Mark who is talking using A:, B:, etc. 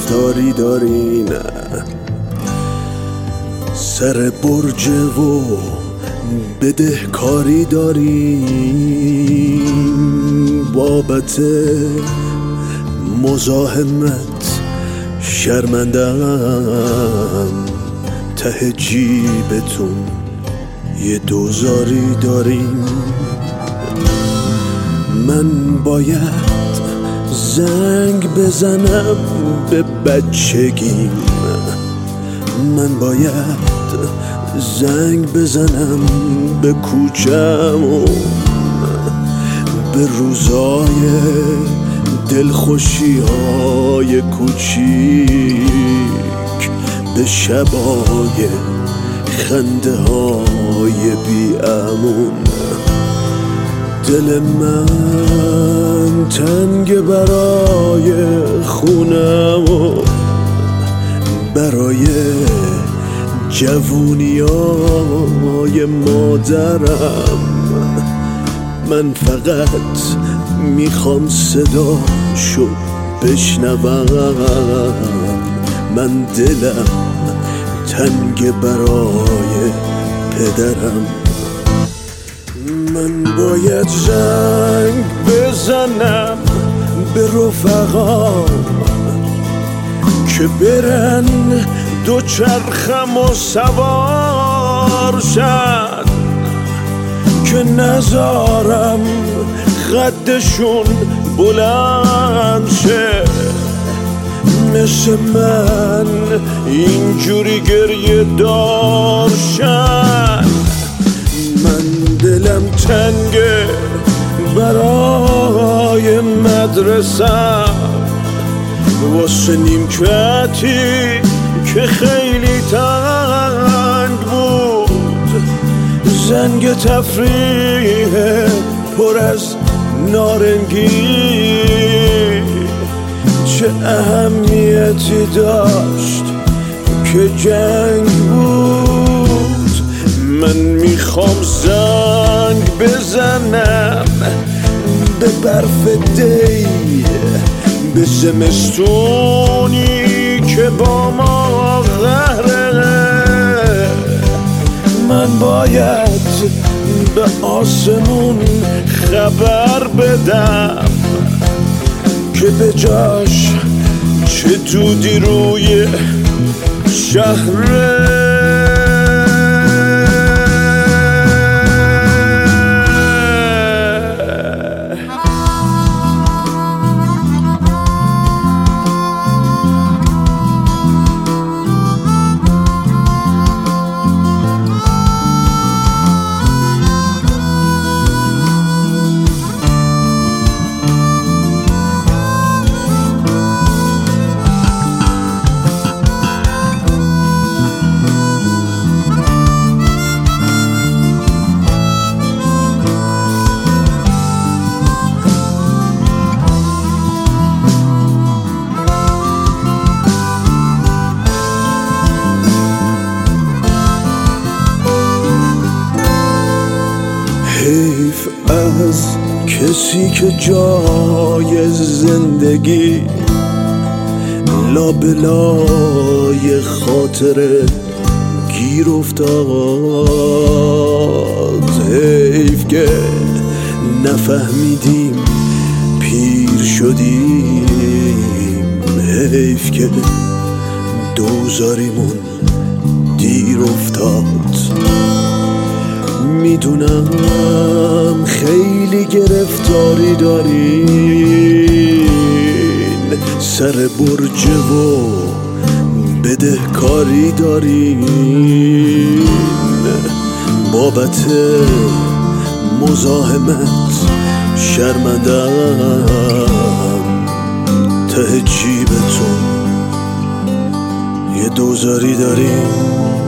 A: گرفتاری دارین، سر برج و بدهکاری دارین، بابت مزاحمت شرمندم، ته جیبتون یه دوزاری دارین. من باید زنگ بزنم به بچگیم، من باید زنگ بزنم به کوچمون، به روزای دلخوشی های کوچیک، به شبای خنده های بی امون. دل من تنگ برای خونم و برای جوونیای مادرم. من فقط میخوام صداشو بشنوم، من دلم تنگ برای پدرم. من باید زنگ بزنم به رفقام که برن دوچرخم و سوار شد، که نذارم قدشون بلند شه، مثل من اینجوری گریه دار شد. من دلم تنگه برای مدرسم، واسه نیمکتی که خیلی تنگ بود، زنگ تفریح پر از نارنگی چه اهمیتی داشت که جنگ بود. من میخوام زنگ بزنم به برف دی، به زمستونی که با ما قهره. من باید به آسمون خبر بدم که به جاش چه دودی روی شهره. حیف از کسی که جای زندگی لابلای خاطره گیر افتاد. حیف که نفهمیدیم پیر شدیم، حیف که دوزاریمون دیر افتاد. میدونم خیلی گرفتاری دارین، سر برج و بدهکاری دارین، بابت مزاحمت شرمندم، ته جیبتون یه دوزاری دارین.